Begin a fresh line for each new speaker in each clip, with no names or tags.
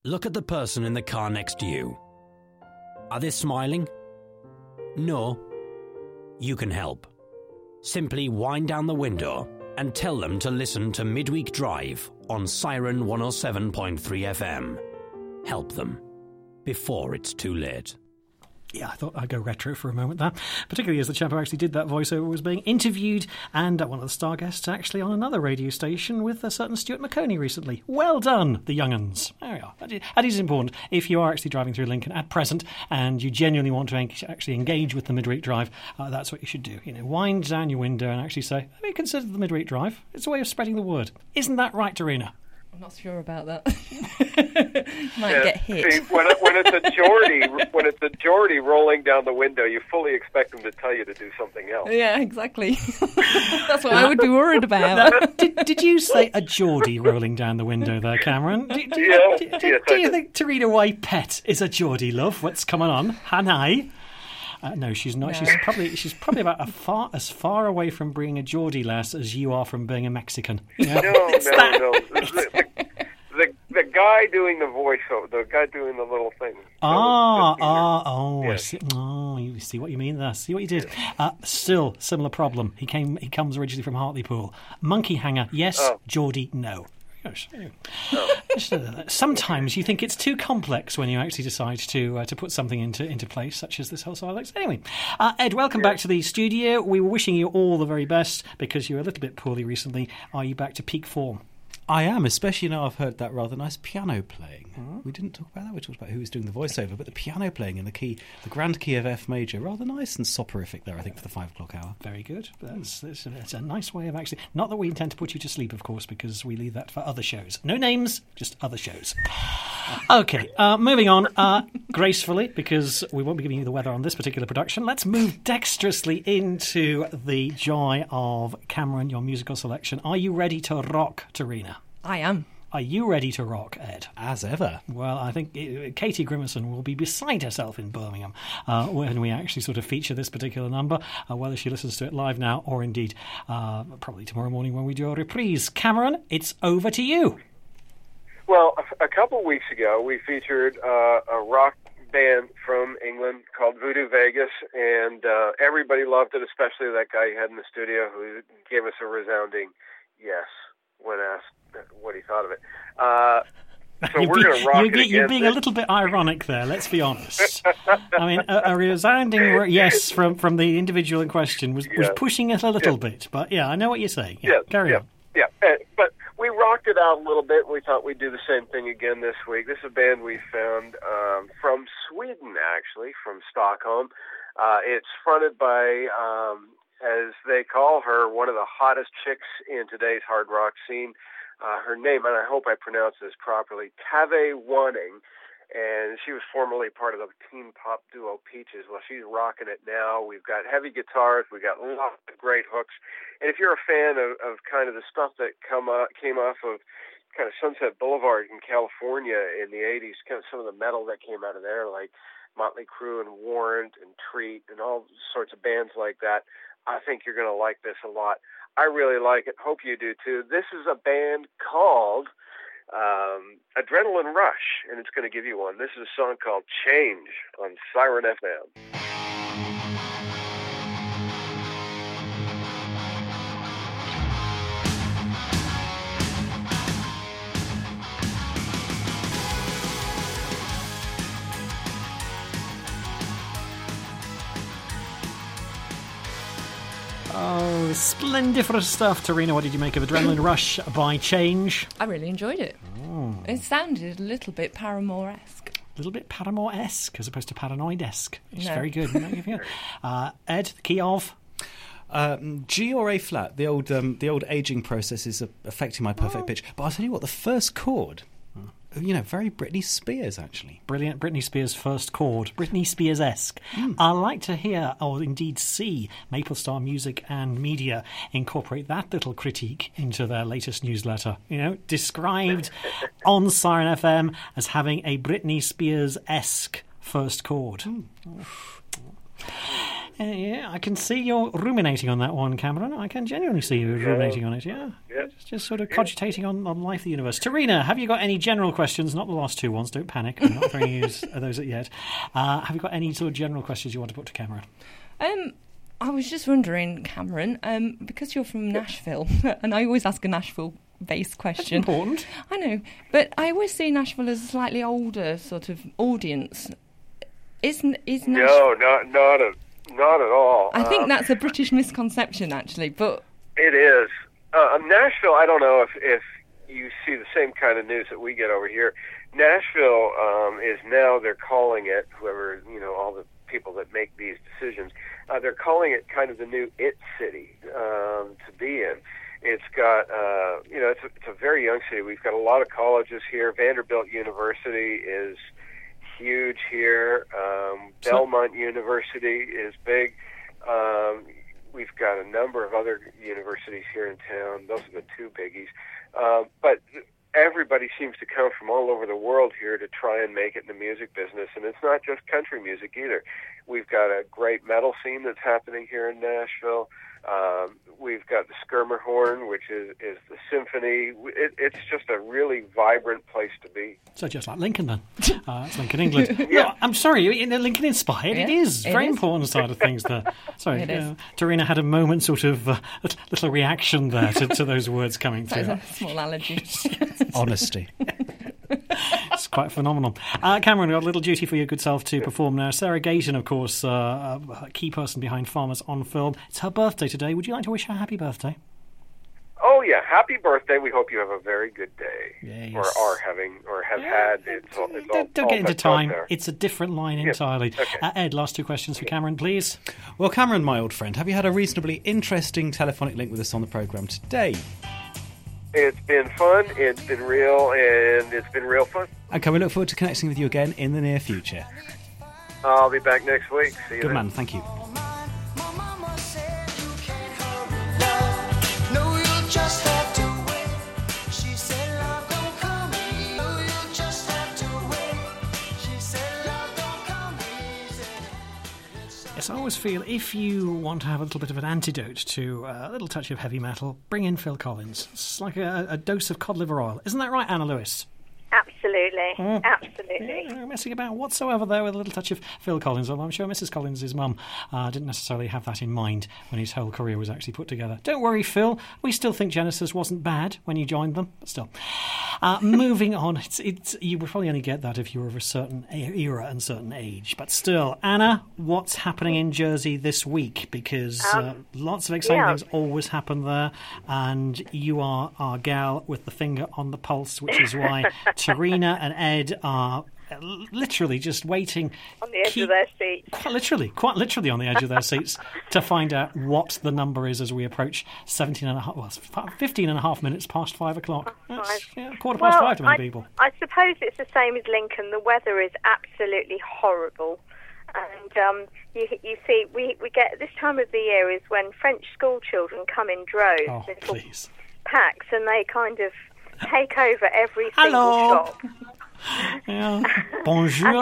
Look at the person in the car next to you. Are they smiling? No. You can help. Simply wind down the window and tell them to listen to Midweek Drive on Siren 107.3 FM. Help them before it's too late.
Yeah, I thought I'd go retro for a moment there, particularly as the chap who actually did that voiceover was being interviewed, and one of the star guests actually on another radio station with a certain Stuart McConey recently. Well done, the young'uns. There we are. That is important. If you are actually driving through Lincoln at present and you genuinely want to actually engage with the Midweek Drive, that's what you should do. Wind down your window and actually say, have you considered the Midweek Drive? It's a way of spreading the word. Isn't that right, Dorina?
I'm not sure about that. Might get hit.
See, when it's a Geordie rolling down the window, you fully expect them to tell you to do something else.
Yeah, exactly. That's what I would be worried about.
Did you say a Geordie rolling down the window there, Cameron? Do you think Tarina White Pet is a Geordie, love? What's coming on? Hanai? No, she's not. No. She's probably about as far away from being a Geordie lass as you are from being a Mexican.
No. The guy doing the voiceover, the guy doing the little thing.
I see. Oh, you see what you mean there. See what you did. Still, similar problem. He comes originally from Hartlepool. Monkey hanger, yes. Geordie, no. Sometimes you think it's too complex when you actually decide to put something into place, such as this whole silence. Anyway, Ed, welcome back to the studio. We were wishing you all the very best because you were a little bit poorly recently. Are you back to peak form?
I am, especially now I've heard that rather nice piano playing. We didn't talk about that. We talked about who was doing the voiceover, but the piano playing in the grand key of F major, rather nice and soporific there, I think, for the 5 o'clock hour.
Very good. That's a nice way of actually... Not that we intend to put you to sleep, of course, because we leave that for other shows. No names, just other shows. Okay, moving on gracefully, because we won't be giving you the weather on this particular production. Let's move dexterously into the joy of Cameron, your musical selection. Are you ready to rock, Tarina?
I am.
Are you ready to rock, Ed?
As ever.
Well, I think Katie Grimmerson will be beside herself in Birmingham when we actually sort of feature this particular number, whether she listens to it live now or indeed probably tomorrow morning when we do a reprise. Cameron, it's over to you.
Well, a couple of weeks ago, we featured a rock band from England called Voodoo Vegas, and everybody loved it, especially that guy you had in the studio who gave us a resounding yes when asked what he thought of it. So we're going to rock it again.
You're being a little bit ironic there, let's be honest. I mean, a resounding yes from the individual in question was pushing it a little bit. But yeah, I know what you're saying. Carry on.
Yeah, but we rocked it out a little bit. We thought we'd do the same thing again this week. This is a band we found from Sweden, actually, from Stockholm. It's fronted by... as they call her, one of the hottest chicks in today's hard rock scene. Her name, and I hope I pronounce this properly, Tave Wanning, and she was formerly part of the teen pop duo Peaches. Well, she's rocking it now. We've got heavy guitars, we've got lots of great hooks, and if you're a fan of kind of the stuff that came off of kind of Sunset Boulevard in California in the 80s, kind of some of the metal that came out of there, like Motley Crue and Warrant and Treat and all sorts of bands like that, I think you're going to like this a lot. I really like it. Hope you do too. This is a band called Adrenaline Rush, and it's going to give you one. This is a song called Change on Siren FM.
Oh, splendiferous stuff, Tarina. What did you make of Adrenaline Rush by Change?
I really enjoyed it.
Oh.
It sounded a little bit Paramore-esque.
A little bit Paramore-esque as opposed to Paranoid-esque. It's very good. Ed, the key of?
G or A flat. The old aging process is affecting my perfect pitch. But I'll tell you what, the first chord... very Britney Spears, actually.
Brilliant Britney Spears' first chord. Britney Spears-esque. I like to hear, or indeed see, Maple Star Music and Media incorporate that little critique into their latest newsletter. Described on Siren FM as having a Britney Spears-esque first chord. Yeah, I can see you're ruminating on that one, Cameron. I can genuinely see you ruminating on it, yeah. Just sort of cogitating on life, the universe. Tarina, have you got any general questions? Not the last two ones, don't panic. I'm not throwing you those yet. Have you got any sort of general questions you want to put to Cameron?
I was just wondering, Cameron, because you're from Nashville, and I always ask a Nashville-based question.
That's important.
I know, but I always see Nashville as a slightly older sort of audience. Is Nashville...
No, not at all.
I think that's a British misconception, actually, but...
It is. Nashville, I don't know if you see the same kind of news that we get over here. Nashville is now, they're calling it, whoever, all the people that make these decisions, they're calling it kind of the new it city to be in. It's got, it's a very young city. We've got a lot of colleges here. Vanderbilt University is huge here. Belmont University is big. We've got a number of other universities here in town. Those are the two biggies. But everybody seems to come from all over the world here to try and make it in the music business. And it's not just country music either. We've got a great metal scene that's happening here in Nashville. We've got the Skirmerhorn, which is the symphony. It's just a really vibrant place to be.
So just like Lincoln, then. It's Lincoln, England. No, I'm sorry, Lincoln inspired.
Yeah,
it is. Very important side of things there. Sorry, Tarina had a moment, sort of little reaction there to those words coming through.
That's a small allergy.
Honesty.
It's quite phenomenal. Cameron, we've got a little duty for your good self to perform now. Sarah Gayton, of course, a key person behind Farmers on Film. It's her birthday today. Would you like to wish her a happy birthday?
Oh, yeah. Happy birthday. We hope you have a very good day.
Yes.
Or are having, or have had. It's all
don't get into time.
There.
It's a different line entirely.
Okay.
Ed, last two questions for Cameron, please.
Well, Cameron, my old friend, have you had a reasonably interesting telephonic link with us on the programme today?
It's been fun, it's been real, and it's been real fun.
Okay, we look forward to connecting with you again in the near future.
I'll be back next week. See you
Good
then.
man, thank you.
Yes, I always feel if you want to have a little bit of an antidote to a little touch of heavy metal, bring in Phil Collins. It's like a dose of cod liver oil. Isn't that right, Anna Lewis?
Absolutely, absolutely.
No messing about whatsoever there with a little touch of Phil Collins, although I'm sure Mrs. Collins' mum didn't necessarily have that in mind when his whole career was actually put together. Don't worry, Phil. We still think Genesis wasn't bad when you joined them, but still. Moving on, you would probably only get that if you were of a certain era and certain age, but still. Anna, what's happening in Jersey this week? Because lots of exciting things always happen there, and you are our gal with the finger on the pulse, which is why Tarina and Ed are literally just waiting
on the edge of their seats.
Quite literally on the edge of their seats to find out what the number is as we approach 15 and a half minutes past 5 o'clock. That's, quarter past 5 to many people.
I suppose it's the same as Lincoln. The weather is absolutely horrible. And you see, we get this time of the year is when French school children come in droves, little packs, and they kind of take over every single shop.
Yeah. Bonjour.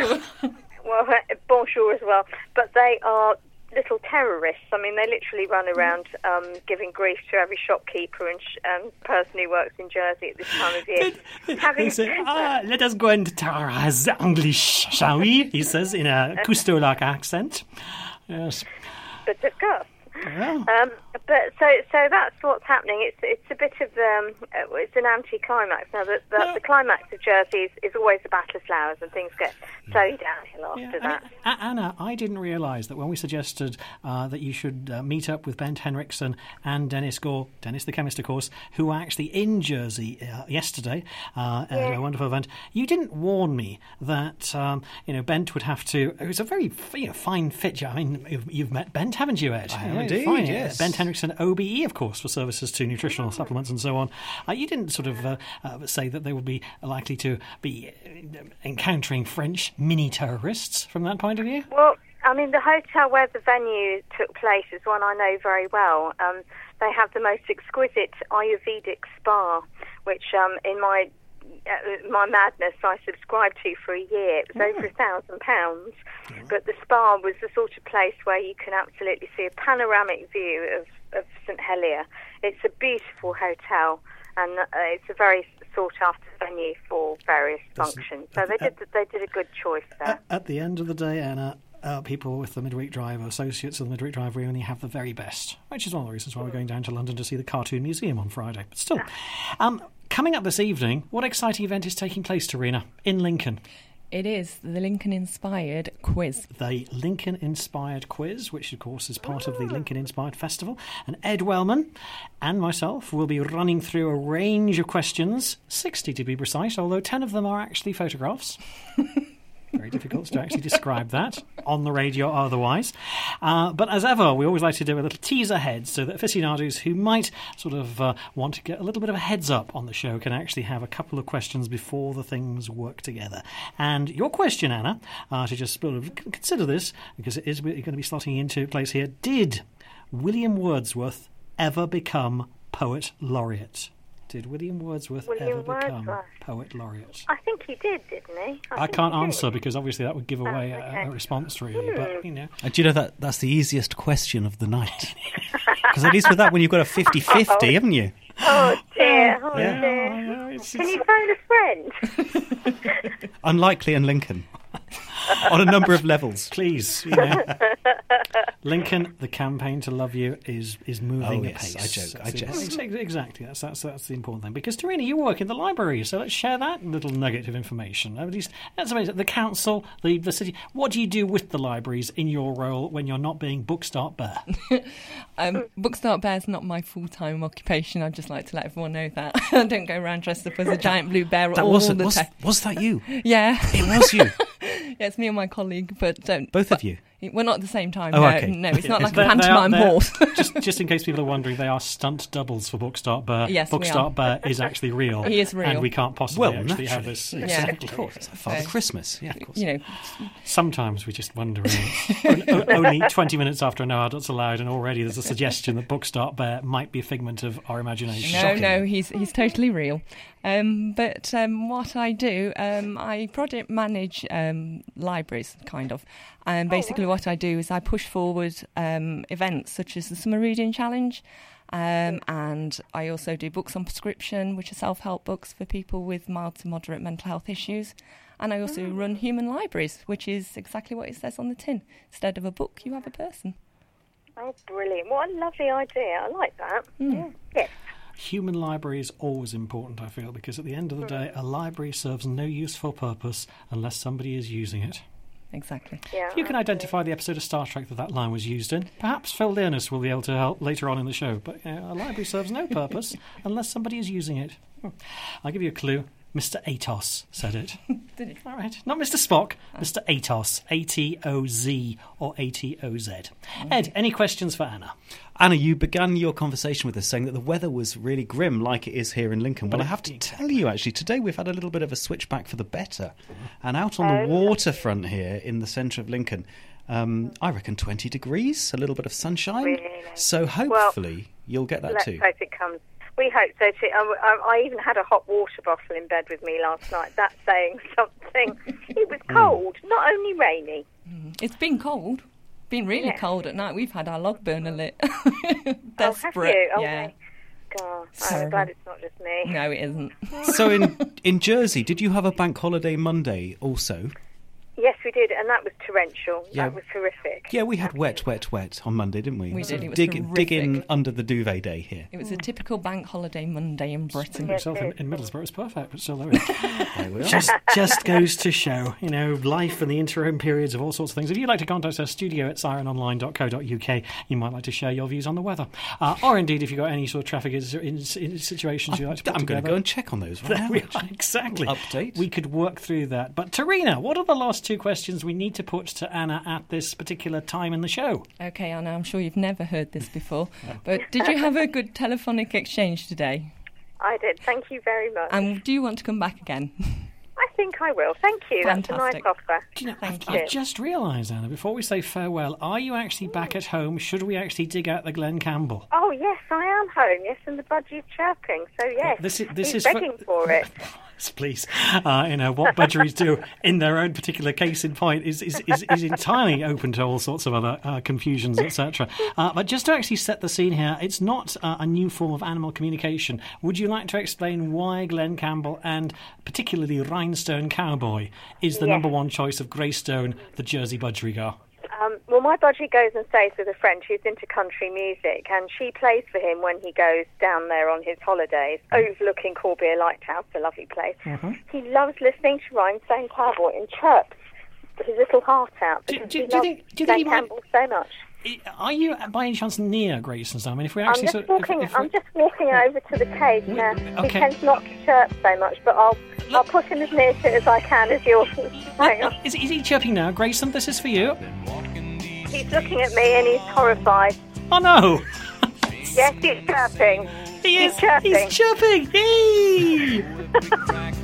Well, bonjour as well. But they are little terrorists. I mean, they literally run around giving grief to every shopkeeper and person who works in Jersey at this time of year.
He said, let us go and try English, shall we? He says in a Cousteau-like accent. Yes.
But of course.
Yeah.
But so that's what's happening. It's a bit of it's an anti-climax now. The climax of Jersey is always the Battle of Flowers, and things get slowly downhill after that.
Anna, I didn't realise that when we suggested that you should meet up with Bent Henriksen and Dennis Gore, Dennis the chemist, of course, who were actually in Jersey yesterday at a wonderful event. You didn't warn me that Bent would have to. It was a very fine fit. I mean, you've met Bent, haven't you, Ed?
I have indeed.
Fine.
Yes.
Bent Henriksen, OBE, of course, for services to nutritional supplements and so on. You didn't sort of say that they would be likely to be encountering French mini-terrorists from that point of view?
Well, I mean, the hotel where the venue took place is one I know very well. They have the most exquisite Ayurvedic spa, which in my my madness I subscribed to for a year. It was over £1,000, but the spa was the sort of place where you can absolutely see a panoramic view of St Helier. It's a beautiful hotel, and it's a very sought-after venue for various functions. So they did a good choice there.
At the end of the day, Anna, people with the Midweek Drive, associates of the Midweek Drive, we only have the very best, which is one of the reasons why we're going down to London to see the Cartoon Museum on Friday. But still, coming up this evening, what exciting event is taking place, Tarina, in Lincoln?
It is the Lincoln-inspired quiz.
The Lincoln-inspired quiz, which, of course, is part of the Lincoln-inspired festival. And Ed Wellman and myself will be running through a range of questions, 60 to be precise, although 10 of them are actually photographs. Very difficult to actually describe that on the radio or otherwise. But as ever, we always like to do a little tease ahead so that aficionados who might sort of want to get a little bit of a heads up on the show can actually have a couple of questions before the things work together. And your question, Anna, to just sort of consider this, because it is going to be slotting into place here. Did William Wordsworth ever become Poet Laureate? Did William Wordsworth ever become Poet Laureate?
I think he did, didn't he?
I can't answer because obviously that would give away a response, really. But, you know.
Do you know that's the easiest question of the night? Because at least with that one you've got a 50-50, haven't you?
Oh dear,
dear.
Can you phone a friend?
Unlikely in Lincoln. On a number of levels.
Please, you know. Lincoln, the campaign to love you is moving apace.
I joke.
Exactly, that's the important thing. Because, Tarina, you work in the library, so let's share that little nugget of information. At least, that's amazing. The council, the city. What do you do with the libraries in your role when you're not being Bookstart Bear?
Bookstart Bear is not my full-time occupation. I'd just like to let everyone know that. I don't go around dressed up as a giant blue bear all the time.
Was that you?
Yeah.
It was you?
Yeah, it's me and my colleague, but don't.
Both of you?
We're not at the same time.
Oh,
no,
okay.
No, it's not like a pantomime horse.
just in case people are wondering, they are stunt doubles for Bookstart Bear.
Yes,
Bookstart Bear is actually real.
He is real.
And we can't possibly
Well,
actually
naturally.
have this.
Yeah.
Exactly.
Of course. It's Father Christmas. Yeah, of course.
You know,
Sometimes we just wonder. Only 20 minutes after No Adults Allowed, and already there's a suggestion that Bookstart Bear might be a figment of our imagination.
no, he's totally real. But what I do, I project manage libraries, kind of. And basically what I do is I push forward events such as the Summer Reading Challenge, and I also do books on prescription, which are self-help books for people with mild to moderate mental health issues. And I also run human libraries, which is exactly what it says on the tin. Instead of a book, you have a person.
Oh, brilliant. What a lovely idea. I like that. Yeah. Yes.
Human library is always important, I feel, because at the end of the day, a library serves no useful purpose unless somebody is using it.
Exactly.
Yeah,
If you can identify the episode of Star Trek that line was used in, perhaps Phil Learness will be able to help later on in the show. But a library serves no purpose unless somebody is using it. I'll give you a clue. Mr. Atos said it.
Did he?
All right. Not Mr. Spock, Mr. Atos. A-T-O-Z or A-T-O-Z. Ed, any questions for Anna?
Anna, you began your conversation with us saying that the weather was really grim, like it is here in Lincoln. Well, I have to tell you, actually, today we've had a little bit of a switchback for the better. And out on the waterfront here in the centre of Lincoln, I reckon 20 degrees, a little bit of sunshine.
Really?
So hopefully you'll get that too.
Let's hope it comes. We hope so too. I even had a hot water bottle in bed with me last night. That's saying something. It was cold, not only rainy.
It's been cold. Been really cold at night. We've had our log burner lit. Desperate.
Oh, have you? Oh,
yeah.
my God. I'm glad it's not just me.
No, it isn't.
So in Jersey, did you have a bank holiday Monday also?
Yes, we did, and that was torrential.
Yeah.
That was horrific.
Yeah, we had wet on Monday, didn't we?
We did. It was
dig
horrific.
in under the duvet day here.
It was a typical bank holiday Monday in Britain.
Yes,
Yourself
it
in
is.
Middlesbrough is perfect, but still there we are.
There we are.
Just goes to show, life and the interim periods of all sorts of things. If you'd like to contact us, studio@sirenonline.co.uk, you might like to share your views on the weather. Or indeed, if you've got any sort of traffic in situations you'd like to put
I'm going to
together.
go and check on those right
There
now.
we are, exactly.
Update.
We could work through that. But Tarina, what are the last two questions we need to put to Anna at this particular time in the show?
Okay, Anna, I'm sure you've never heard this before, but did you have a good telephonic exchange today?
I did. Thank you very much.
And do you want to come back again?
I think I will. Thank you.
Fantastic.
That's a nice offer.
Do you know,
Thank
I've
you.
just realised, Anna, before we say farewell, are you actually back at home? Should we actually dig out the Glen Campbell?
Oh, yes, I am home. Yes, and the budgie's chirping. So, yes,
This
he's
is
begging for it.
Yes, please. What budgeries do in their own particular case in point is entirely open to all sorts of other confusions, etc. But just to actually set the scene here, it's not a new form of animal communication. Would you like to explain why Glen Campbell and particularly Rhinestone Cowboy is the number one choice of Greystone, the Jersey budgerigar?
Well, my budgie goes and stays with a friend who's into country music, and she plays for him when he goes down there on his holidays, overlooking Corbier Lighthouse, a lovely place. Mm-hmm. He loves listening to Rhinestone Cowboy and chirps his little heart out because he loves Glen Campbell so much.
Are you, by any chance, near Grayson's? I mean, if we actually
I'm just walking over to the cage now. He tends not to chirp so much, but I'll push him as near to it as I can as yours. Hang on.
Is he chirping now? Grayson, this is for you.
He's looking at me and he's horrified.
Oh no!
Yes, he's chirping.
He's chirping. He's chirping. Yay!